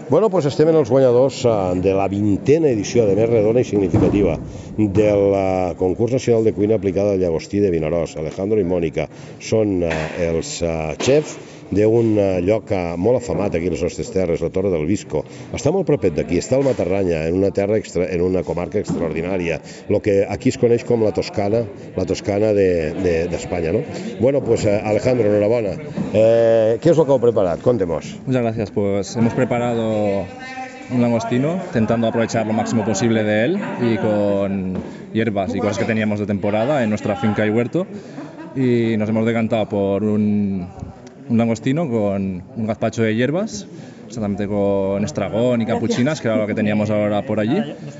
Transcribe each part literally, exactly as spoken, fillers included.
Bueno, pues estem en els guanyadors de la vintena edició de Més Redona i Significativa del concurs nacional de cuina aplicada al llagostí de Vinaròs. Alejandro i Mònica són els xefs d'un lloc molt afamat aquí a les nostres terres, la Torre del Visco. Està molt propet d'aquí, està al Matarranya, en una terra extra, en una comarca extraordinària, el que aquí es coneix com la Toscana, la Toscana d'Espanya, de, de, ¿no? Bueno, pues Alejandro, enhorabuena. Eh, ¿Qué es lo que he preparado? Cuéntenos. Muchas gracias, pues hemos preparado un langostino, intentando aprovechar lo máximo posible de él y con hierbas y cosas que teníamos de temporada en nuestra finca y huerto, y nos hemos decantado por un un langostino con un gazpacho de hierbas, exactamente con estragón y capuchinas, que era lo que teníamos ahora por allí,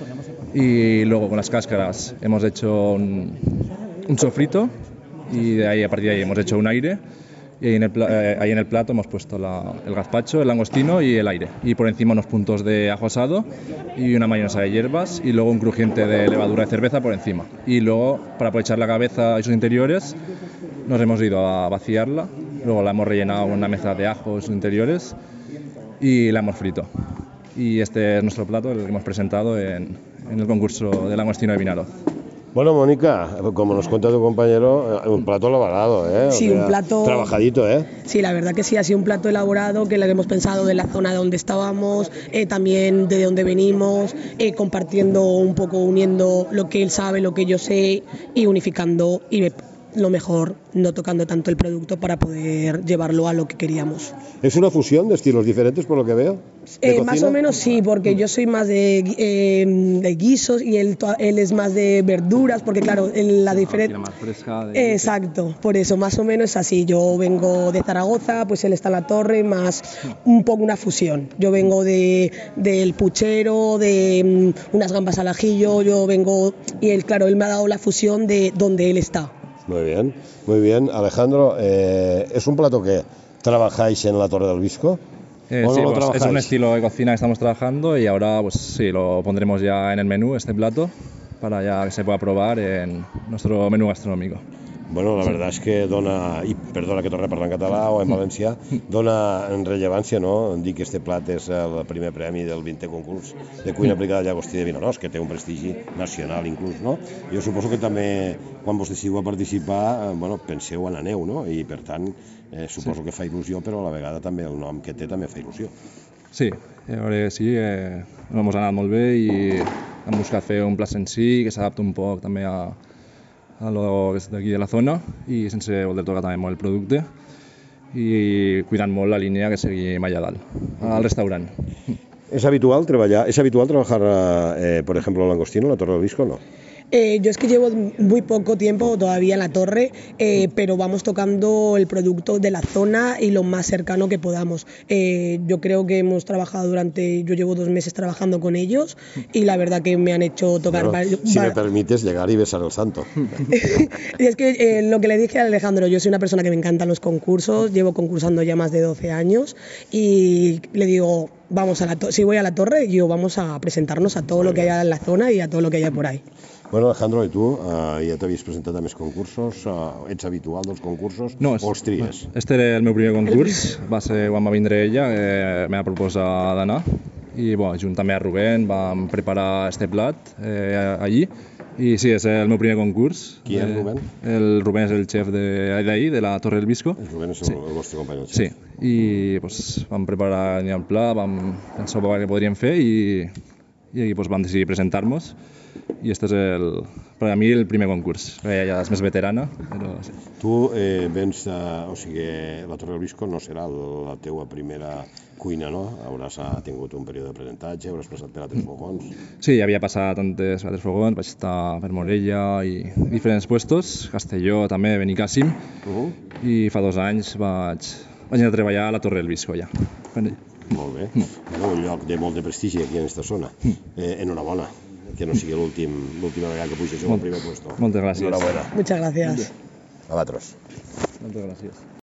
y luego con las cáscaras hemos hecho un, un sofrito, y de ahí, a partir de ahí hemos hecho un aire, y ahí en el, eh, ahí en el plato hemos puesto la, el gazpacho, el langostino y el aire, y por encima unos puntos de ajo asado y una mayonesa de hierbas, y luego un crujiente de levadura de cerveza por encima. Y luego, para aprovechar la cabeza y sus interiores, nos hemos ido a vaciarla, luego la hemos rellenado con una mezcla de ajos interiores y la hemos frito. Y este es nuestro plato, el que hemos presentado en, en el concurso del langostino de Vinaròs. Bueno, Mónica, como nos cuenta tu compañero, un plato elaborado, ¿eh? Sí, o sea, un plato... trabajadito, ¿eh? Sí, la verdad que sí, ha sido un plato elaborado, que lo hemos pensado de la zona donde estábamos, eh, también de donde venimos, eh, compartiendo un poco, uniendo lo que él sabe, lo que yo sé, y unificando y lo mejor, no tocando tanto el producto para poder llevarlo a lo que queríamos. ¿Es una fusión de estilos diferentes por lo que veo? Eh, más o menos sí, porque yo soy más de, eh, de guisos y él, él es más de verduras, porque claro, la diferencia... más fresca. De... Exacto, por eso más o menos es así. Yo vengo de Zaragoza, pues él está en la Torre, más un poco una fusión. Yo vengo de, del puchero, de um, unas gambas al ajillo, yo vengo... Y él, claro, él me ha dado la fusión de donde él está. Muy bien, muy bien. Alejandro, eh, ¿es un plato que trabajáis en la Torre del Visco? Eh, sí, no pues es un estilo de cocina que estamos trabajando y ahora pues sí, lo pondremos ya en el menú, este plato, para ya que se pueda probar en nuestro menú gastronómico. Bueno, la verdad és que dona, i perdona que torni a parlar en català o en valencià, dona en rellevància, no?, dir que este plat és el primer premi del vintè concurs de cuina aplicada al llagostí de Vinaròs, que té un prestigi nacional inclús, no? Jo suposo que també, quan vos decidiu a participar, bueno, penseu en aneu, no? I per tant, eh, suposo que fa il·lusió, però a la vegada també el nom que té també fa il·lusió. Sí, a veure, sí, eh, ens ha anat molt bé i hem buscat fer un plat senzill que s'adapta un poc també a a lo que és d'aquí de la zona i sense voler tocar també molt el producte i cuidant molt la línia que seguim allà dalt, al restaurant. ¿Es habitual treballar, es habitual trabajar, eh, por ejemplo, en langostino, en la Torre del Visco, no? Eh, yo es que llevo muy poco tiempo todavía en la torre, eh, pero vamos tocando el producto de la zona y lo más cercano que podamos. Eh, yo creo que hemos trabajado durante, yo llevo dos meses trabajando con ellos y la verdad que me han hecho tocar... Bueno, si me permites llegar y besar el santo. Y es que eh, lo que le dije a Alejandro, yo soy una persona que me encantan los concursos, llevo concursando ya más de doce años y le digo, vamos a la si voy a la torre, yo vamos a presentarnos a todo lo que haya en la zona y a todo lo que haya por ahí. Bueno, Alejandro, i tu, uh, ja t'havies presentat a més concursos, uh, ets habitual dels concursos no, o els tries? Este era el meu primer concurs, va ser quan va vindre ella, que me va proposar d'anar, i bueno, junt també a Rubén vam preparar este plat eh, allí, i sí, és el meu primer concurs. Qui és Rubén? Eh, el Rubén és el xef d'ahir, de, de la Torre del Visco. El Rubén és el, sí. el vostre company. Sí, i pues, vam preparar el pla, vam pensar què podríem fer i, i pues, vam decidir presentar-nos. I este és el, per a mi el primer concurs, perquè ja és més veterana. Però sí. Tu eh, vens, uh, o sigui, la Torre del Visco no serà la teua primera cuina, no? Hauràs tingut un període d'aprenentatge, hauràs passat per altres fogons. Sí, ja havia passat antes per altres fogons, vaig estar per Morella i diferents puestos, Castelló també, Benicàssim, uh -huh. i fa dos anys vaig, vaig anar a treballar a la Torre del Visco ja. Molt bé, mm. bueno, un lloc de molt de prestigi aquí en aquesta zona. Eh, enhorabona. Que no sigui l'última vegada que pugis al primer puesto. Moltes gràcies. Enhorabuena. Muchas gracias. A vosaltres. Moltes gràcies.